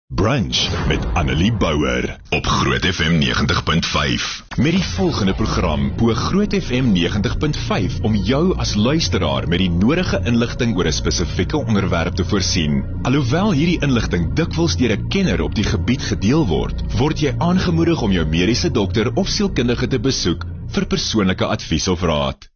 Brunch met Annelie Bouwer op Groot FM 90.5. Met die volgende program bo Groot FM 90.5 om jou as luisteraar met die nodige inligting oor 'n spesifieke onderwerp te voorsien. Alhoewel hierdie inligting dikwels deur 'n kenner op die gebied gedeel word jy aangemoedig om jou mediese dokter of sielkundige te besoek vir persoonlike advies of raad.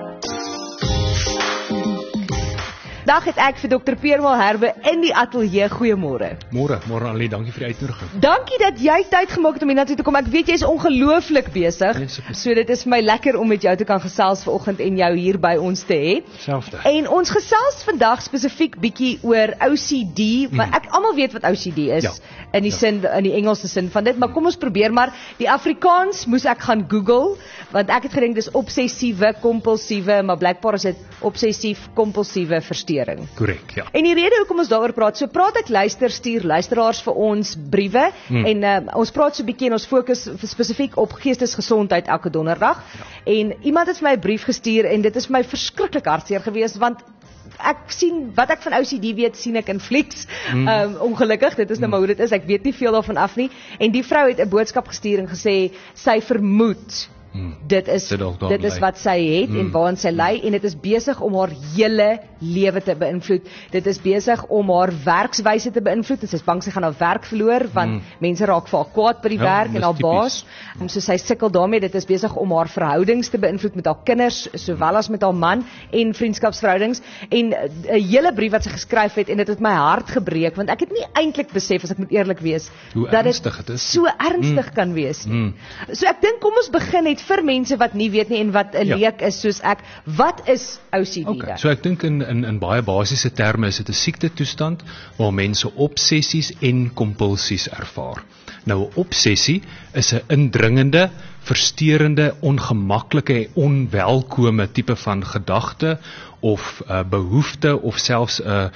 Dag het ek vir Dr. Pierre Malherbe in die ateljee. Goeiemôre. Môre Annelie, dankie vir die uitnodiging. Dankie dat jy tyd gemaak het om hiernatoe te kom. Ek weet jy is ongelooflik besig. So dit is my lekker om met jou te kan gesels vanoggend en jou hier by ons te hê. Selfde. En ons gesels vandag spesifiek bietjie oor OCD, want ek almal weet wat OCD is, Ja. in die sin, in die Engelse sin van dit, maar kom ons probeer maar. Die Afrikaans moes ek gaan Google, want ek het gedink dis obsessiewe kompulsiewe, maar blykbaar is dit obsessief kompulsiewe versteuring. Korrek, ja. En die rede hoekom ons daaroor praat, so praat ek stuur luisteraars vir ons briewe en ons praat so 'n bietjie en ons fokus spesifiek op geestesgesondheid elke donderdag. Ja. En iemand het vir my 'n brief gestuur en dit is my verskriklik hartseer gewees want ek sien wat ek van OCD weet, sien ek in flieks. Ongelukkig, dit is nou maar hoe dit is. Ek weet nie veel daarvan af nie. En die vrou het 'n boodskap gestuur en gesê sy vermoed dit is wat sy het en waaraan sy lei en dit is besig om haar hele lewe te beïnvloed. Dit is besig om haar werkswyse te beïnvloed. Sy is bang sy gaan haar werk verloor want mense raak vir haar kwaad by die werk en haar baas. En so sy sukkel daarmee. Dit is besig om haar verhoudings te beïnvloed met haar kinders sowel as met haar man en vriendskapsverhoudings en 'n hele brief wat sy geskryf het en dit het my hart gebreek want ek het nie eintlik besef, as ek moet eerlik wees, dat dit so ernstig kan wees. So ek dink kom ons begin net vir mense wat nie weet nie en wat 'n leek is soos ek, wat is OCD? Okay. So ek dink in baie basiese terme is dit 'n siektetoestand waar mense obsessies en kompulsies ervaar. Nou 'n obsessie is 'n indringende, versteurende, ongemaklike en onwelkome tipe van gedagte of behoefte of selfs 'n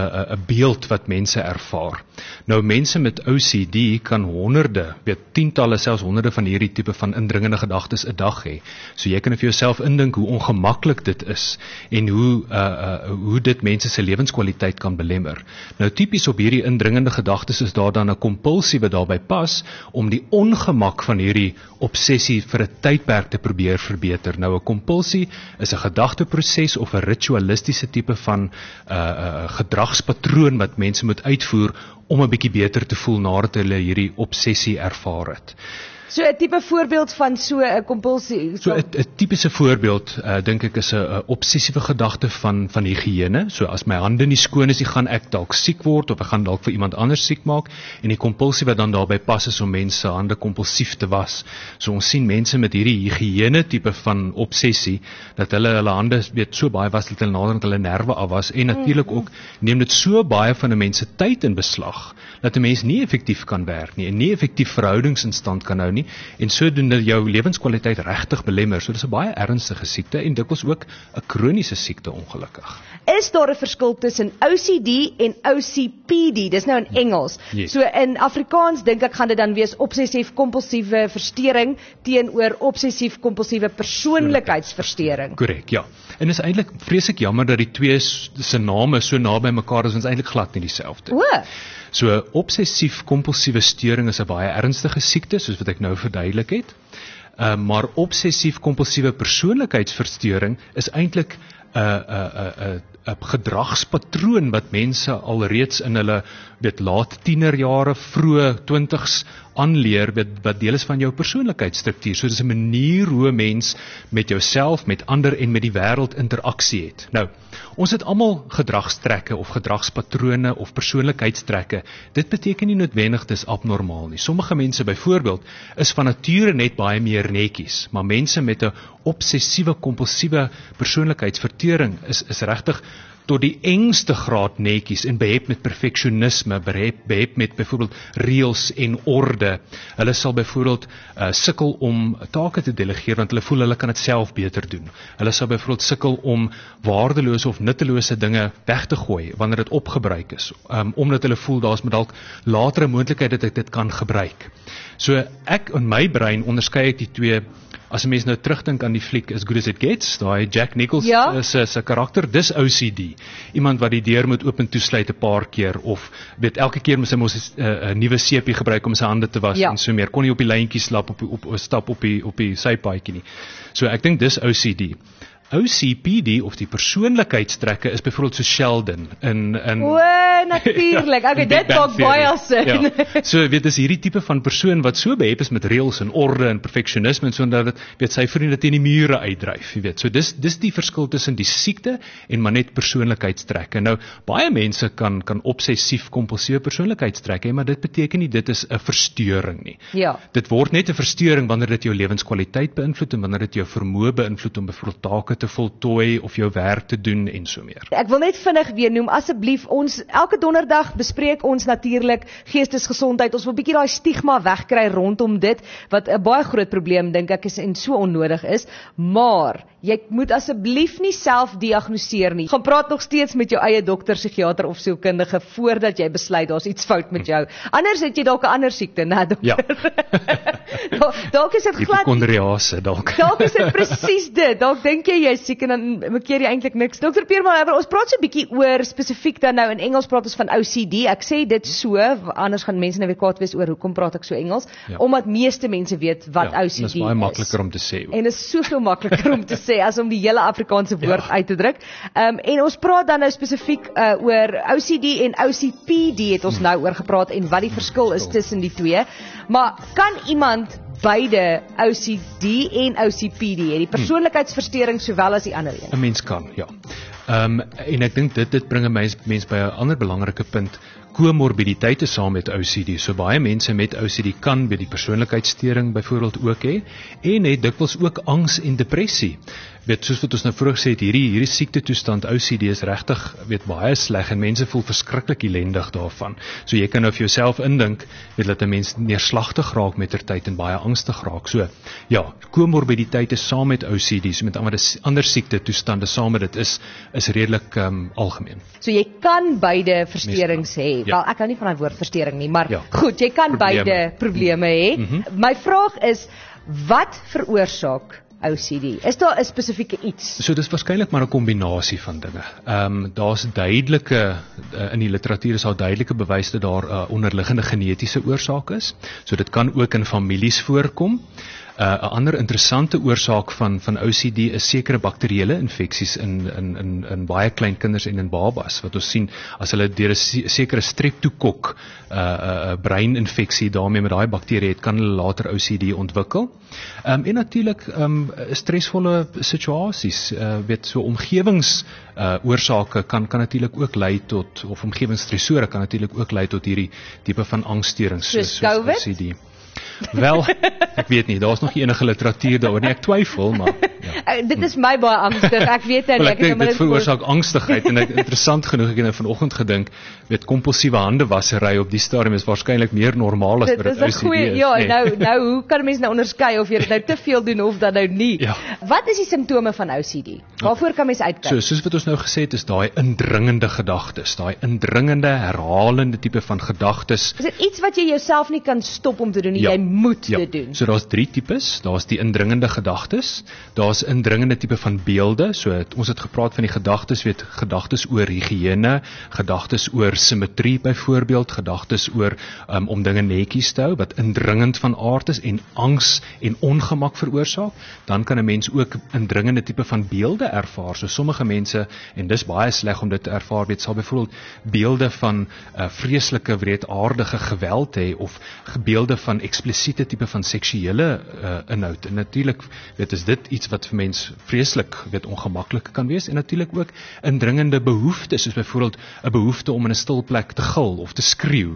beeld wat mense ervaar. Nou mense met OCD kan honderde, tientalle, selfs honderde van hierdie tipe van indringende gedagtes 'n dag hê. So jy kan vir jouself indink hoe ongemaklik dit is en hoe dit mense se lewenskwaliteit kan belemmer. Nou tipies op hierdie indringende gedagtes is daar dan 'n kompulsie wat daarbey pas om die ongemak van hierdie obsessie vir 'n tydperk te probeer verbeter. Nou 'n kompulsie is 'n gedagteproses of 'n ritualistiese tipe van gedragspatroon wat mense moet uitvoer om 'n bietjie beter te voel nadat hulle hierdie obsessie ervaar het. So 'n tipe voorbeeld van so 'n kompulsie. So 'n tipiese voorbeeld dink ek is 'n obsessiewe gedagte van higiëne. So as my hande nie skoon is, gaan ek dalk siek word of ek gaan dalk vir iemand anders siek maak en die kompulsie wat dan daarbey pas is om mense se hande kompulsief te was. So ons sien mense met hierdie higiëne tipe van obsessie dat hulle hande so baie was dat hulle naderhand hulle nerve afwas en natuurlik ook neem dit so baie van 'n mens se tyd in beslag dat 'n mens nie effektief kan werk nie en nie effektief verhoudings in stand kan hou nie. En sodoende jou lewenskwaliteit regtig belemmer. So dis 'n baie ernstige siekte en dikwels ook 'n kroniese siekte ongelukkig. Is daar 'n verskil tussen OCD en OCPD? Dis nou in Engels. Yes. So in Afrikaans dink ek gaan dit dan wees obsessief-kompulsiewe versteuring teenoor obsessief-kompulsiewe persoonlikheidsversteuring. Korrek, ja. En is eintlik vreeslik jammer dat die twee se name so naby mekaar is, want is eintlik glad nie dieselfde. O. So obsessief-kompulsiewe steuring is 'n baie ernstige siekte, soos wat ek nou verduidelik het. Maar obsessief-kompulsiewe persoonlikheidsversteuring is eintlik 'n gedragspatroon wat mense alreeds in hulle laat tienerjare, vroeë 20s aanleer wat deel is van jou persoonlikheidsstruktuur. So dis 'n manier hoe 'n mens met jouself, met ander en met die wêreld interaksie het. Nou, ons het almal gedragstrekke of gedragspatrone of persoonlikheidstrekke. Dit beteken nie noodwendig dis abnormaal nie. Sommige mense byvoorbeeld is van nature net baie meer netjies, maar mense met 'n obsessiewe kompulsiewe persoonlikheidsversteuring is regtig tot die engste graad netjies en behep met perfeksionisme, behep met byvoorbeeld reëls en orde. Hulle sal byvoorbeeld sukkel om take te delegeer want hulle voel hulle kan dit self beter doen. Hulle sal byvoorbeeld sukkel om waardelose of nuttelose dinge weg te gooi wanneer dit opgebruik is, omdat hulle voel daar's dalk latere moontlikheid dat ek dit kan gebruik. So ek in my brein onderskei ek die twee as 'n mens nou terugdink aan die fliek As Good As It Gets, daai Jack Nicholson Ja. se karakter, dis OCD. Iemand wat die deur moet oop en toesluit 'n paar keer, of weet elke keer moet hy mos 'n nuwe seepie gebruik om sy hande te was Ja. en so meer. Kon nie op die lyntjie stap op die sypaadjie nie. So ek dink dis OCD. OCPD of die persoonlikheidstrekke is byvoorbeeld so Sheldon in O, natuurlik. Okay, in Big dit Bang maak baie sin. Ja. So weet dis hierdie tipe van persoon wat so behep is met reëls en orde en perfeksionisme en so dat dit weet sy vriende teen die mure uitdryf, jy weet. So dis die verskil tussen die siekte en maar net persoonlikheidstrekke. Nou baie mense kan obsessief kompulsiewe persoonlikheidstrekke hê, maar dit beteken nie dit is 'n verstoring nie. Ja. Dit word net 'n verstoring wanneer dit jou lewenskwaliteit beïnvloed en wanneer dit jou vermoë beïnvloed om byvoorbeeld take te voltooi of jou werk te doen en so meer. Ek wil net vinnig weer noem, asseblief, ons elke donderdag bespreek ons natuurlik geestesgesondheid. Ons wil bietjie daai stigma wegkry rondom dit, wat 'n baie groot probleem dink ek is en so onnodig is, maar jy moet asseblief nie self diagnoseer nie. Gaan praat nog steeds met jou eie dokter, psigiater of sielkundige voordat jy besluit daar's iets fout met jou. Anders het jy dalk 'n ander siekte, né, dokter? Ja. Dalk is dit glad Hipokondriase dalk. Dalk is dit presies dit. Dalk dink jy jy's siek en dan keer jy eintlik niks. Dr. Peerman, ons praat so 'n bietjie oor spesifiek dan nou in Engels praat ons van OCD. Ek sê dit so, anders gaan mense nou weer kwaad wees oor hoekom praat ek so Engels, omdat meeste mense weet wat OCD is. Dis baie makliker om te sê. En is soveel makliker om te sê as om die hele Afrikaanse woord uit te druk. En ons praat dan nou spesifiek oor OCD en OCPD het ons nou oor gepraat en wat die verskil is tussen die twee. Maar kan iemand beide OCD en OCPD hê, die persoonlikheidsversteuring sowel as die ander een? 'n Mens kan, ja. En ek dink dit bring 'n mens by 'n ander belangrike punt. Komorbiditeite saam met OCD. So baie mense met OCD kan by die persoonlikheidssteuring byvoorbeeld ook hê en het dikwels ook angs en depressie. Weet soos wat ons nou vroeër gesê het, hierdie siekte toestand OCD is regtig baie sleg en mense voel verskriklik ellendig daarvan. So jy kan nou vir jouself indink dat 'n mens neerslagtig raak met ter tyd en baie angstig raak. So ja, komorbiditeite saam met OCD, so met ander siekte toestande saam met dit is redelik algemeen. So jy kan beide versteurings hê. Ja. Wel, ek hou nie van daai woord versteuring nie, maar Ja. goed, jy kan beide probleme hê. My vraag is, wat veroorsaak OCD? Is daar 'n spesifieke iets? So dis waarskynlik maar 'n kombinasie van dinge. Daar's duidelike in die literatuur is daar duidelike bewys dat daar 'n onderliggende genetiese oorsaak is. So dit kan ook in families voorkom. 'n Ander interessante oorsaak van OCD is sekere bakterieële infeksies in baie klein kinders en in babas wat ons sien as hulle deur 'n sekere streptokok breininfeksie daarmee met daai bakterie het, kan hulle later OCD ontwikkel. En natuurlik stresvolle situasies, so omgewings oorsake kan natuurlik ook lei tot, of omgewingsstresore kan natuurlik ook lei tot hierdie tipe van angsstoornings soos OCD. Wel, ek weet nie, daar's nog nie enige literatuur daaroor nie, ek twyfel, maar ja. Dit is my baie angstig. Ek weet nie, ek dink dit veroorsaak angstigheid en interessant genoeg, ek het nou vanoggend gedink, kompulsiewe handewassery op die stadium is waarskynlik meer normaal as wat dit OCD is. Ja, nou hoe kan mense nou onderskei of jy dit nou te veel doen of dan nou nie? Ja. Wat is die simptome van OCD? Waarvoor kan mense uitkyk? Soos wat ons nou gesê het, is daai indringende gedagtes, daai indringende, herhalende tipe van gedagtes. Is dit iets wat jy jouself nie kan stop om te doen nie? Jy moet dit doen. So daar's 3 tipes. Daar's die indringende gedagtes, daar's indringende tipe van beelde. So ons het gepraat van die gedagtes, gedagtes oor higiëne, gedagtes oor simmetrie byvoorbeeld, gedagtes oor om dinge netjies te hou wat indringend van aard is en angs en ongemak veroorsaak. Dan kan 'n mens ook indringende tipe van beelde ervaar. So sommige mense, en dis baie sleg om dit te ervaar, sal byvoorbeeld beelde van vreeslike wreedaardige geweld hê of beelde van eksplisiete tipe van seksuele inhoud. En natuurlik is dit iets wat vir mens vreeslik ongemaklik kan wees en natuurlik ook indringende behoeftes, soos byvoorbeeld 'n behoefte om in 'n stil plek te gil of te skreeu.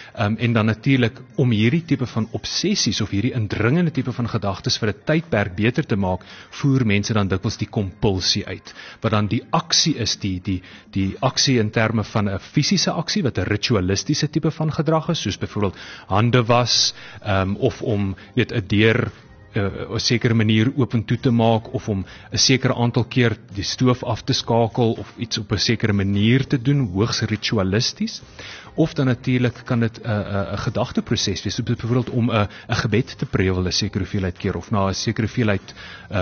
En dan natuurlik om hierdie tipe van obsessies of hierdie indringende tipe van gedagtes vir 'n tydperk beter te maak, voer mense dan dikwels die kompulsie uit. Wat dan die aksie is, die aksie in terme van 'n fisiese aksie wat 'n ritualistiese tipe van gedrag is, soos byvoorbeeld hande was, of om 'n deur 'n sekere manier oop en toe te maak of om 'n sekere aantal keer die stoof af te skakel of iets op 'n sekere manier te doen, hoogs ritualisties. Of dan natuurlik kan dit 'n gedagteproses wees, soos byvoorbeeld om 'n gebed te prewel 'n sekere hoeveelheid keer of na 'n sekere hoeveelheid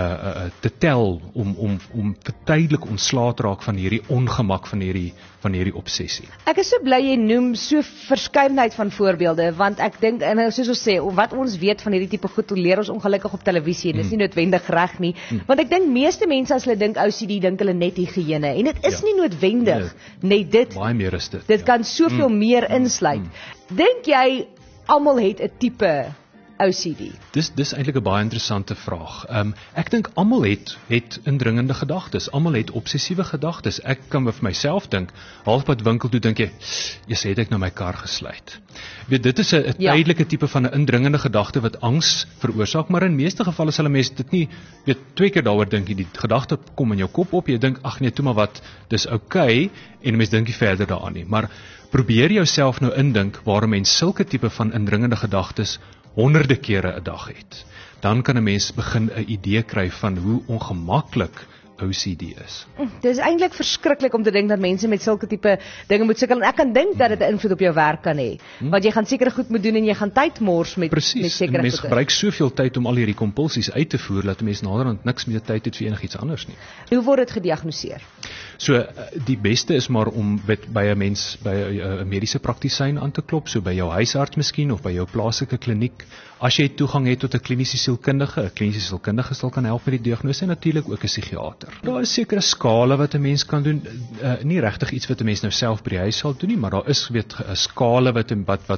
te tel om tydelik ontslae te raak van hierdie ongemak van hierdie obsessie. Ek is so bly jy noem so verskeidenheid van voorbeelde, want ek dink, en soos ons sê, wat ons weet van hierdie tipe goed, leer ons ongelukkig op televisie, en dis nie noodwendig reg nie, want ek dink meeste mense as hulle dink OCD, dink hulle net higiëne, en dit is nie noodwendig net dit. Baie meer is dit. Dit kan soveel meer insluit. Dink jy almal het 'n tipe OCD? Dis eintlik 'n baie interessante vraag. Ek dink almal het indringende gedagtes. Almal het obsessiewe gedagtes. Ek kan vir myself dink, halfpad winkel toe dink jy, het ek nou my kar gesluit. Weet, dit is 'n tydelike tipe van 'n indringende gedagte wat angs veroorsaak, maar in meeste gevalle sal 'n mens dit nie twee keer daaroor dink jy, die gedagte kom in jou kop op, jy dink ag nee, toe maar wat, dis oukei, en 'n mens dink nie verder daaraan nie. Maar probeer jouself nou indink waar 'n mens sulke tipe van indringende gedagtes honderde kere 'n dag het. Dan kan 'n mens begin 'n idee kry van hoe ongemaklik OCD is. Dit is eintlik verskriklik om te dink dat mense met sulke tipe dinge moet sukkel, en ek kan dink dat dit 'n invloed op jou werk kan hê, want jy gaan sekere goed moet doen en jy gaan tyd mors met sekere goed. Mense gebruik soveel tyd om al hierdie kompulsies uit te voer, dat mense naderhand niks meer tyd het vir enigiets anders nie. Hoe word dit gediagnoseer? So die beste is maar om by 'n mens, by 'n mediese praktisyn aan te klop, so by jou huisarts miskien of by jou plaaslike kliniek. As jy toegang het tot 'n kliniese sielkundige sal kan help met die diagnose, en natuurlik ook 'n psigiater. Daar is sekere skale wat 'n mens kan doen, nie regtig iets wat 'n mens nou self by die huis sal doen nie, maar daar is 'n skale wat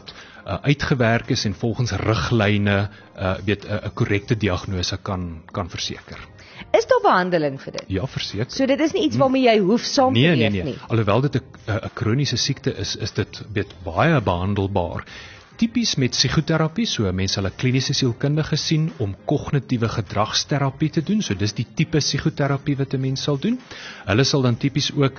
uitgewerk is en volgens riglyne 'n korrekte diagnose kan verseker. Is daar behandeling vir dit? Ja, verseker. So dit is nie iets waarmee jy hoef saam te leef nie. Nee. Alhoewel dit 'n kroniese siekte is dit baie behandelbaar. Tipies met psigoterapie, so mense sal 'n kliniese sielkundige sien om kognitiewe gedragsterapie te doen, so dis die tipe psigoterapie wat 'n mens sal doen. Hulle sal dan tipies ook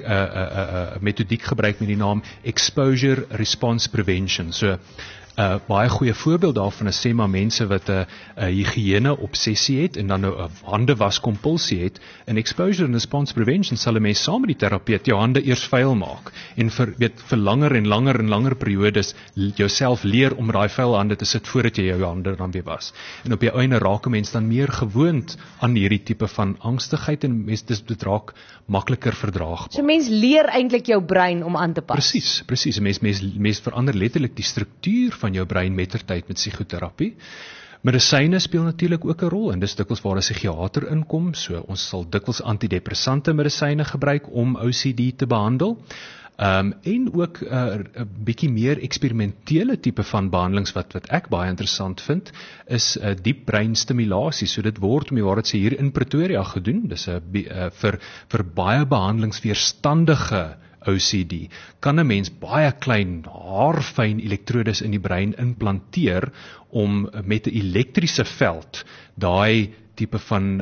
'n metodiek gebruik met die naam Exposure Response Prevention. So baie goeie voorbeeld daarvan is, sê maar mense wat 'n higiëne obsessie het en dan nou 'n hande was kompulsie het. In Exposure and Response Prevention sal 'n mens saam met die terapeut jou hande eers vuil maak en vir langer en langer periodes jouself leer om daai vuil hande te sit voordat jy jou hande dan weer was. En op die einde raak 'n mens dan meer gewoond aan hierdie tipe van angstigheid, en dit raak makliker verdraagbaar. So mens leer eintlik jou brein om aan te pas. Presies. Mens verander letterlik die struktuur van jou brein mettertyd met psigoterapie. Medisyne speel natuurlik ook 'n rol, en dis dikwels waar 'n psigiater inkom, so ons sal dikwels antidepressante medisyne gebruik om OCD te behandel. En ook 'n bietjie meer eksperimentele tipe van behandelings wat ek baie interessant vind, is diep breinstimulasie. So dit word om die waarheid sê hier in Pretoria gedoen. Dis vir baie behandelingsweerstandige OCD kan 'n mens baie klein haarfyn elektrodes in die brein implanteer om met 'n elektriese veld daai tipe van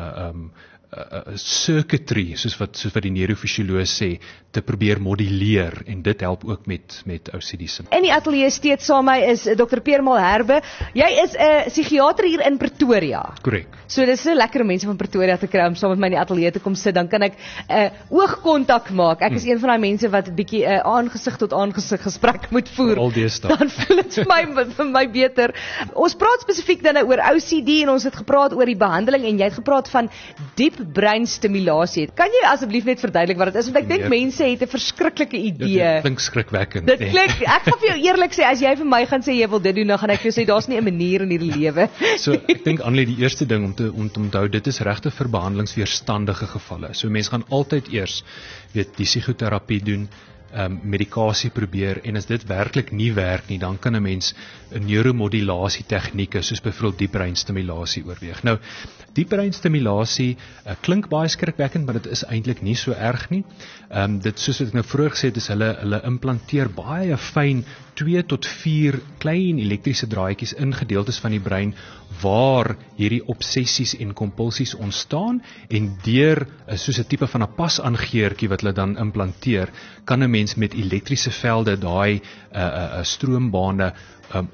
circuitry, soos wat die neurofisioloog sê, te probeer moduleer, en dit help ook met OCD simptome. In die ateljee steeds saam my is Dr. Pierre Malherbe. Jy is 'n psigiater hier in Pretoria. Korrek. So dis so lekker om mense van Pretoria te kry om saam met my in die ateljee te kom sit, dan kan ek oogkontak maak. Ek is een van daai mense wat 'n bietjie aangesig tot aangesig gesprek moet voer. Al deesdae. Dan voel dit vir my beter. Ons praat spesifiek dan oor OCD, en ons het gepraat oor die behandeling, en jy het gepraat van diep breinstimulasie. Kan jy asseblief net verduidelik wat dit is? Want ek dink mense het 'n verskriklike idee. Dit klink skrikwekkend. Dit klink, ek gaan vir jou eerlik sê, as jy vir my gaan sê jy wil dit doen, dan gaan ek vir jou sê daar's nie 'n manier in hierdie lewe. So ek dink Annelie, die eerste ding om te onthou, dit is regtig vir behandelingsweerstandige gevalle. So mense gaan altyd eers die psigoterapie doen, medikasie probeer, en as dit werklik nie werk nie, dan kan 'n mens 'n neuromodulasie tegnieke soos byvoorbeeld diep breinstimulasie oorweeg. Nou, diep breinstimulasie klink baie skrikwekkend, maar dit is eintlik nie so erg nie. Dit, soos wat ek nou vroeër gesê het, is hulle implanteer baie fyn 2 tot 4 klein elektriese draadjies in gedeeltes van die brein waar hierdie obsessies en kompulsies ontstaan, en deur soos 'n tipe van 'n pasaangeertjie wat hulle dan implanteer, kan 'n mens met elektriese velde daai stroombane of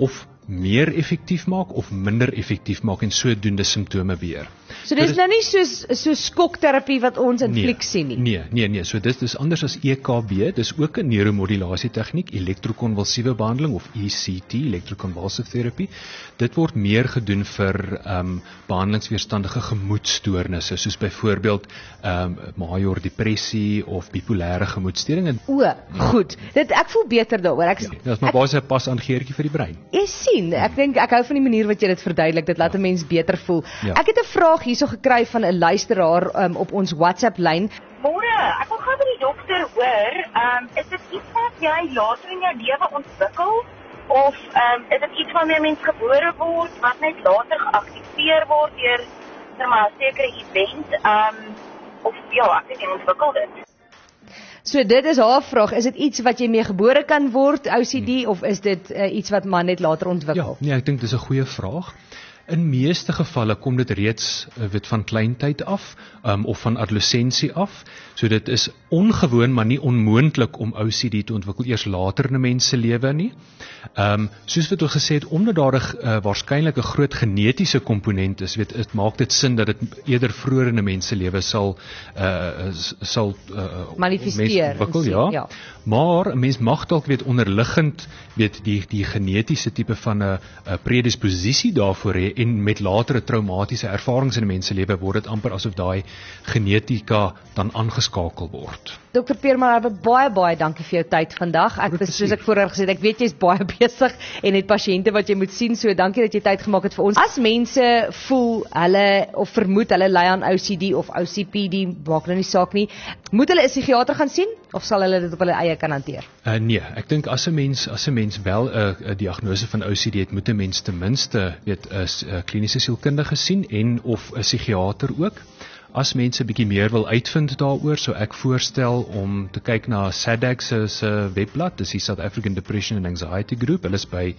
meer effektief maak of minder effektief maak en sodoende simptome beheer. So dis nou nie so skokterapie wat ons in flieks sien nie. Nee, so dit is anders as EKB, dis ook 'n neuromodulassie tegniek, elektrokonvulsiewe behandeling of ECT, electroconvulsive therapy. Dit word meer gedoen vir behandelingsweerstandige gemoedstoornisse, soos byvoorbeeld major depressie of bipolêre gemoedstoring. Goed. Ek voel beter daaroor. Dit is maar basies 'n pasandgeertjie vir die brein. Jy sien, ek dink ek hou van die manier wat jy dit verduidelik, dit laat 'n mens beter voel. Ja. Ek het 'n vraag hierso gekry van 'n luisteraar op ons WhatsApp lyn. Môre, ek wil gou by die dokter hoor, is dit iets wat jy later in jou lewe ontwikkel of is dit iets waarmee 'n mens gebore word wat net later geaktiveer word deur 'n sekere event of ja, ek dink jy ontwikkel dit. So dit is haar vraag, is dit iets wat jy mee gebore kan word, OCD, of is dit iets wat man net later ontwikkel? Ja, nee, ek dink dis 'n goeie vraag. In meeste gevalle kom dit reeds van kleintyd af of van adolessensie af. So dit is ongewoon maar nie onmoontlik om OCD te ontwikkel eers later in 'n mens se lewe nie. Soos wat ons gesê het, omdat daar waarskynlik 'n groot genetiese komponent is, dit maak dit sin dat dit eerder vroeër in 'n mens se lewe sal manifesteer ontwikkel, ja. Maar 'n mens mag dalk onderliggend die genetiese tipe van 'n predisposisie daarvoor hê en met latere traumatiese ervarings in 'n mens se lewe word dit amper asof daai genetika dan aangeskakel word. Dr. Peerman, baie dankie vir jou tyd vandag. Soos ek voorheen gesê het, ek weet jy's baie besig en het pasiënte wat jy moet sien, so dankie dat jy tyd gemaak het vir ons. As mense voel hulle of vermoed hulle ly aan OCD of OCPD, maak nou nie saak nie, moet hulle 'n psigiater gaan sien of sal hulle dit op hulle eie kan hanteer? Nee, ek dink as 'n mens wel 'n diagnose van OCD het, moet 'n mens ten minste 'n kliniese sielkundige sien en of 'n psigiater ook. As mense bietjie meer wil uitvind daaroor, sou ek voorstel om te kyk na SADAG se webblad, dis die South African Depression and Anxiety Group. Hulle is by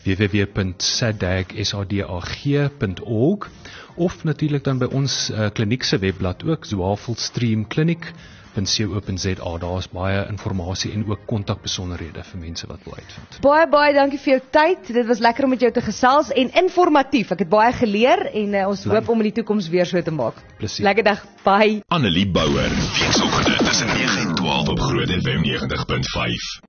www.sadag.org of natuurlik dan by ons kliniek se webblad ook, zwavelstreamkliniek.co.za. Daar is baie inligting en ook kontakbesonderhede vir mense wat wil uitvind. Baie dankie vir jou tyd. Dit was lekker om met jou te gesels en informatief. Ek het baie geleer en ons hoop om in die toekoms weer so te maak. Plezier. Lekker dag. Bye. Annelie Bouwer, weekoggend tussen 9 en 12 op Groot FM 90.5.